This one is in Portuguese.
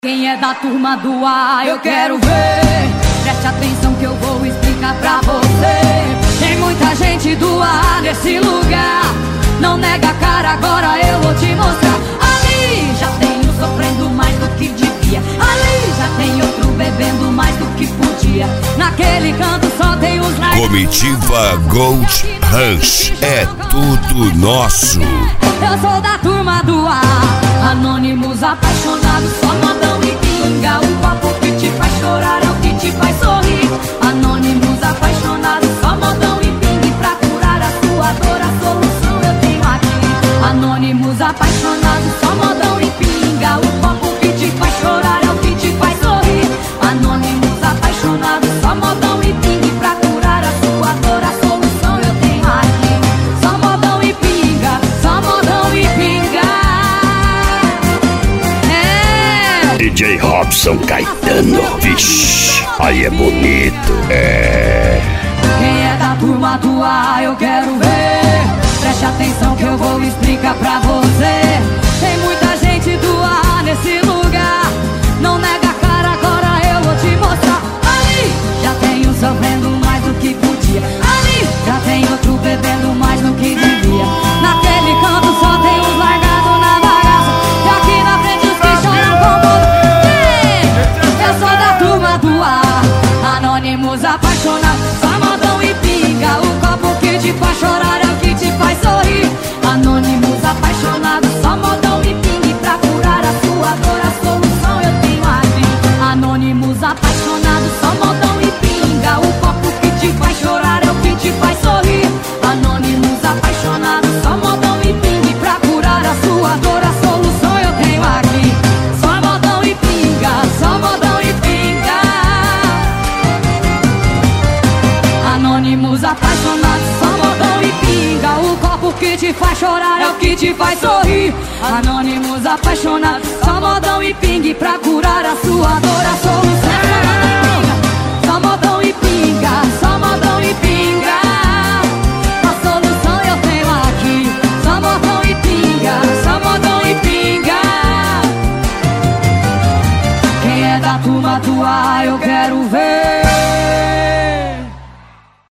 Quem é da turma do A, eu quero ver. Preste atenção que eu vou explicar pra você. Tem muita gente do A nesse lugar. Não nega a cara, agora eu vou te mostrar. Ali já tem um sofrendo mais do que devia. Ali já tem outro bebendo mais do que podia. Naquele canto só tem os likes. Comitiva Gold Rush, é tudo nosso. Eu sou da turma do A, anônimos apaixonados, só modão e pinga. O papo que te faz chorar é o que te faz sorrir. Anônimos apaixonados, só modão e pinga. Pra curar a sua dor, a solução eu tenho aqui. Anônimos apaixonados, só modão e pinga. O papo que te faz chorar é o que te faz sorrir. Anônimos apaixonados, só modão e pinga. Pra curar a sua dor, a solução eu tenho aqui. Só modão e pinga, só modão e pinga. DJ Robson Caetano, vixe, aí é bonito, Quem é da turma do A, eu quero ver. Preste atenção que eu vou explicar pra você. Tem muita gente do A nesse lugar. Não nega a cara, agora eu vou te mostrar. Ali já tem um sofrendo mais do que podia. Ali já tem outro bebendo mais do que devia. Naquele canto só tem uns largados na bagaça. E aqui na frente os que choram com mundo. Eu sou da turma do A, anônimos apaixonados, só modão e pinga. O copo que te faz chorar é o que te faz sorrir. Anônimos apaixonados, só modão e pinga. E pra curar a sua dor, a solução eu tenho aqui. Anônimos apaixonados, só modão e pinga. O copo que te faz chorar é o que te faz sorrir. Anônimos apaixonados, só modão e pinga. E pra curar a sua dor, a solução eu tenho aqui. Só modão e pinga, só modão e pinga. Anônimos apaixonados, só modão e pinga. O copo que te faz chorar é o que te faz sorrir. Anônimos apaixonados, só modão e pinga. E pra curar a sua dor, a solução